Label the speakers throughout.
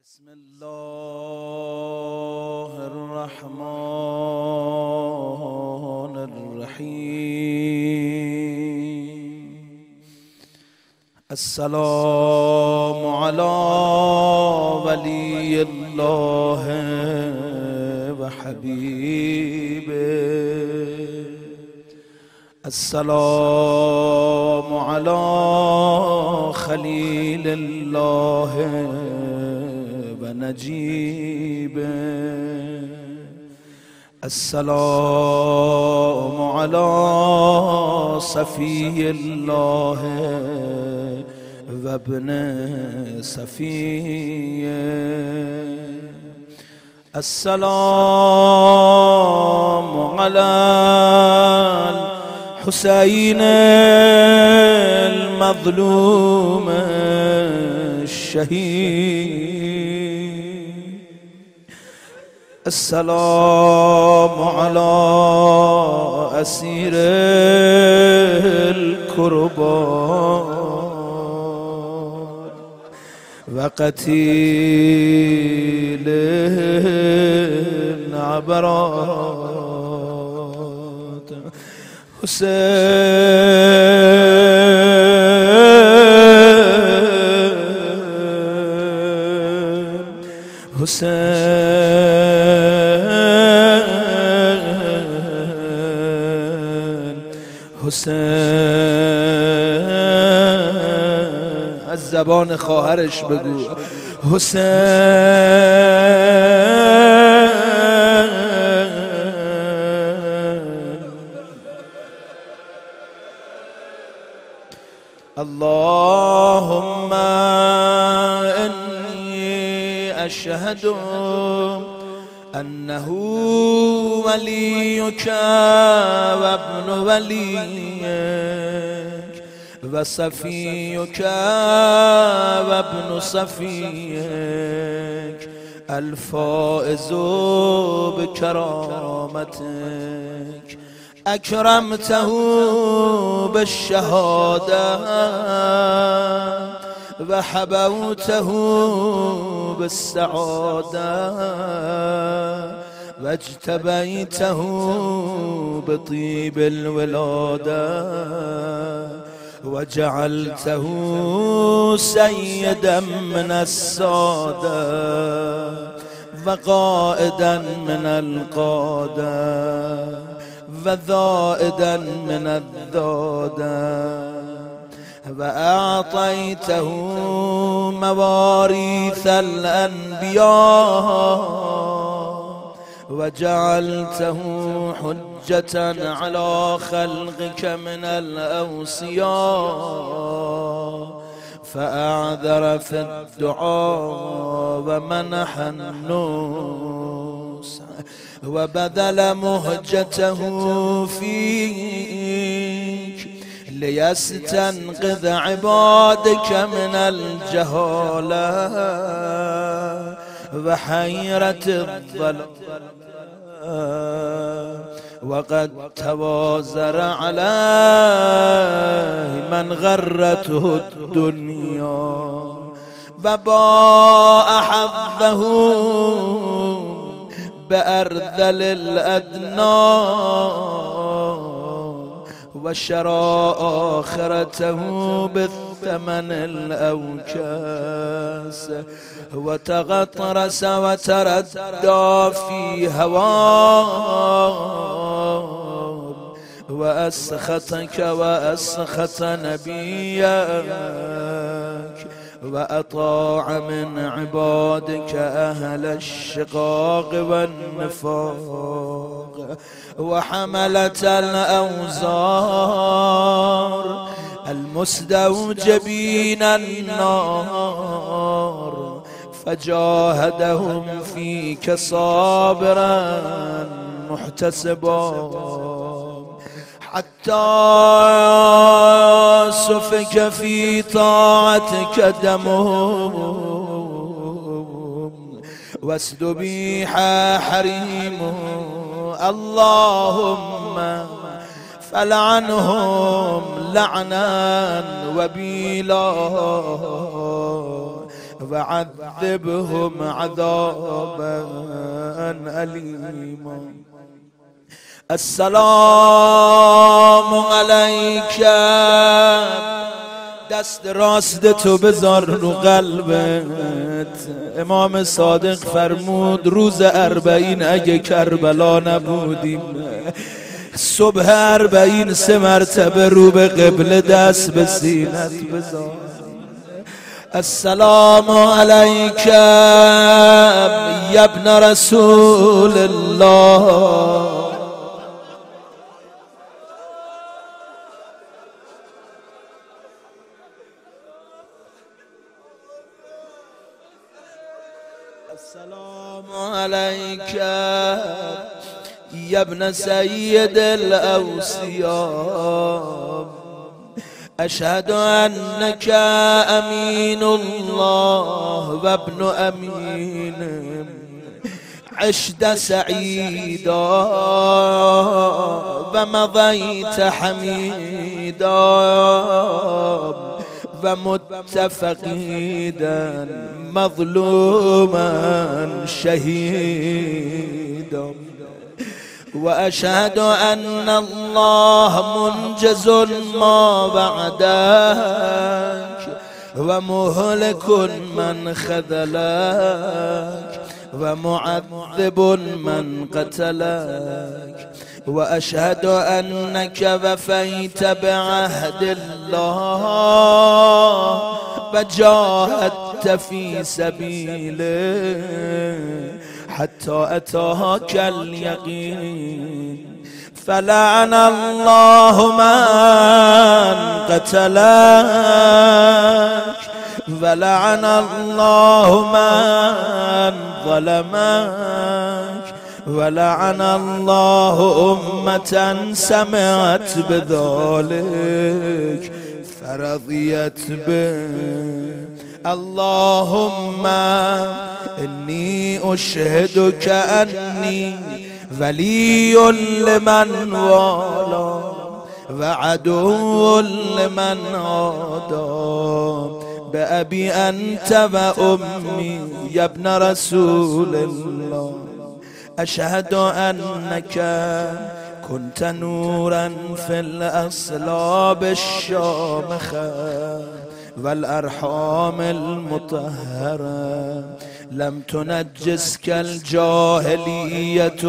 Speaker 1: بسم الله الرحمن الرحيم. السلام على ولي الله وحبيبه. السلام على خليل الله ونجيبه. السلام على صفي الله وابن صفيه. السلام على الحسين المظلوم الشهيد. السلام على أسير الكربات وقتيل العبرات. حسین از زبان خواهرش بگو حسین. اللهم إني أشهد أنه وليك وابن وليك وصفيك وابن صفيك الفائز بكرامتك. أكرمته بالشهادة وحبوته بالسعادة واجتبيته بطيب الولادة وجعلته سيدا من السادة وقائدا من القادة وذائدا من الذادة. وأعطيته مواريث الأنبياء وجعلته حجة على خلقك من الأوصياء. فأعذر في الدعاء ومنح النصح وبذل مهجته فيك ليستنقذ عبادك من الجهالة وحيرة الضلال. وقد توازر عليه من غرته الدنيا وباء حظه بأرذل الأدنى وشرى آخرته بالثمن الأوكاس وتغطرس وتردى في هواه وأسخطك وأسخط نبيك وأطاع من عبادك أهل الشقاق والنفاق وحملة الأوزار المستوجبين النار فجاهدهم فيك صابرا محتسبا حتى سفك في طاعتك دمهم واستبيح حريمهم. اللهم فلعنهم لعنا وبيلا وعذبهم عذابا أليما. السلام عليك. دست راست تو بذار رو قلبت. امام صادق فرمود روز 40 اگه کربلا نبودیم، صبح 40 3 مرتبه رو به قبله دست به سینت بذار. السلام عليك يا ابن رسول الله. السلام عليك يا ابن سيد الأوصياء. أشهد أنك أمين الله وابن أمين. عشت سعيدا ومضيت حميدا ومتفقيدا مظلوما شهيدا. وأشهد أن الله منجز ما بعدك ومهلك من خذلك ومعذب من قتلك. وأشهد أنك وفيت بعهد الله وجاهدت في سبيله حتى أتاك اليقين. فلعن الله من قتلك ولعن الله من ظلمك ولعن الله أمة سمعت بذلك فرضيت به. اللهم إني أشهدك أني ولي لمن والى وعدو لمن عادى. بأبي أنت وأمي يا ابن رسول الله. أشهد أنك كنت نورا في الأصلاب الشامخة والأرحام المطهرة. لم تنجسك الجاهلية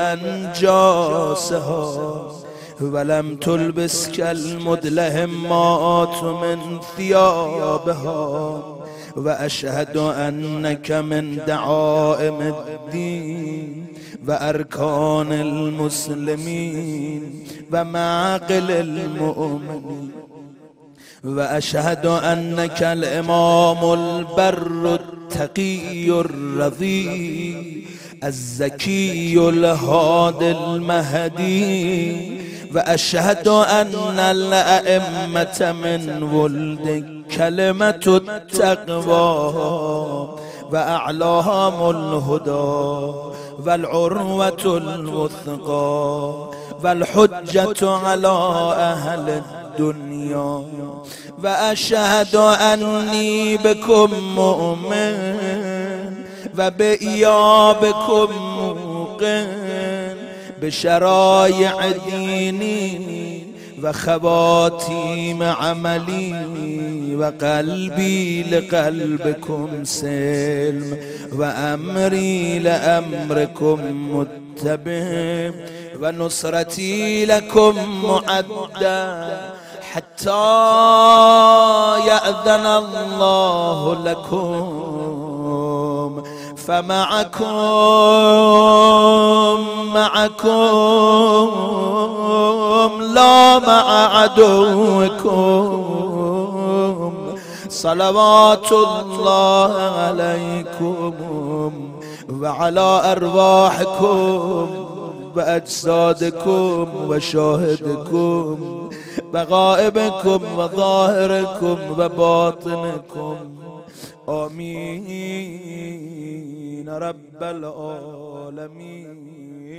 Speaker 1: بأنجاسها ولم تلبسك المدلهمات من ثيابها. وأشهد أنك من دعائم الدين وأركان المسلمين ومعقل المؤمنين. وأشهد أنك الإمام البر التقي الرضي الزكي الهادي المهدي. وأشهد أن الأئمة من ولد كلمة التقوى وأعلاهم الهدى والعروة الوثقى والحجة على أهل الدنيا. وأشهد أني بكم مؤمن وبإيابكم موقن بشرائع ديني وخواتيم عملي. وقلبي لقلبكم سلم وأمري لأمركم متبع ونصرتي لكم معدة حتى يأذن الله لكم. فمعكم لا مع عدوكم. صلوات الله عليكم وعلى أرواحكم وأجسادكم وشاهدكم وغائبكم وظاهركم وباطنكم. آمين رب العالمين.